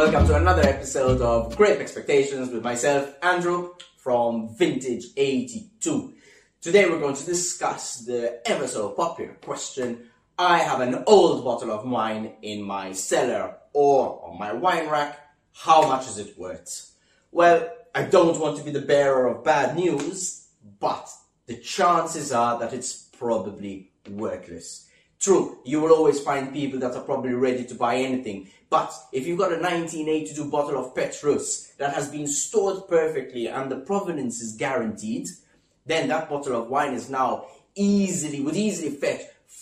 welcome to another episode of Great Expectations with myself, Andrew, from Vintage 82. Today we're going to discuss the ever so popular question: I have an old bottle of wine in my cellar or on my wine rack, how much is it worth? Well, I don't want to be the bearer of bad news, but the chances are that it's probably worthless. True, you will always find people that are probably ready to buy anything, but if you've got a 1982 bottle of Petrus that has been stored perfectly and the provenance is guaranteed, then that bottle of wine is now would easily fetch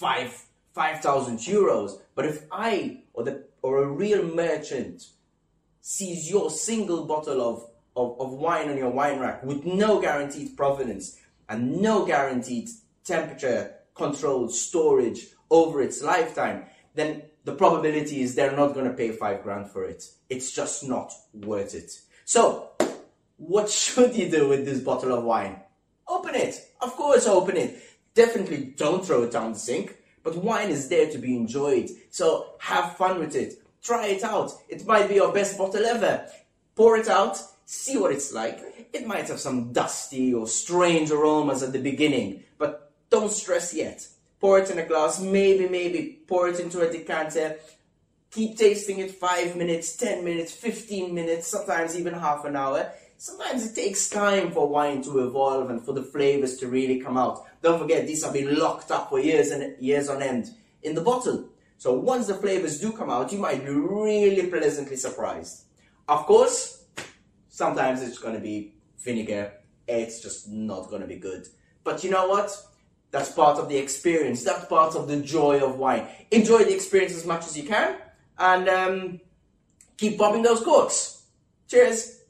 5,000 euros. But if I or a real merchant sees your single bottle of wine on your wine rack with no guaranteed provenance and no guaranteed temperature controlled storage over its lifetime, then the probability is they're not going to pay $5,000 for it. It's just not worth it. So, what should you do with this bottle of wine? Open it. Of course, open it. Definitely don't throw it down the sink. But wine is there to be enjoyed. So, have fun with it. Try it out. It might be your best bottle ever. Pour it out. See what it's like. It might have some dusty or strange aromas at the beginning. But don't stress yet. Pour it in a glass, maybe pour it into a decanter, keep tasting it 5 minutes, 10 minutes, 15 minutes, sometimes even half an hour. Sometimes it takes time for wine to evolve and for the flavors to really come out. Don't forget, these have been locked up for years and years on end in the bottle. So once the flavors do come out, you might be really pleasantly surprised. Of course, sometimes it's going to be vinegar. It's just not going to be good. But you know what? That's part of the experience. That's part of the joy of wine. Enjoy the experience as much as you can. And keep popping those corks. Cheers.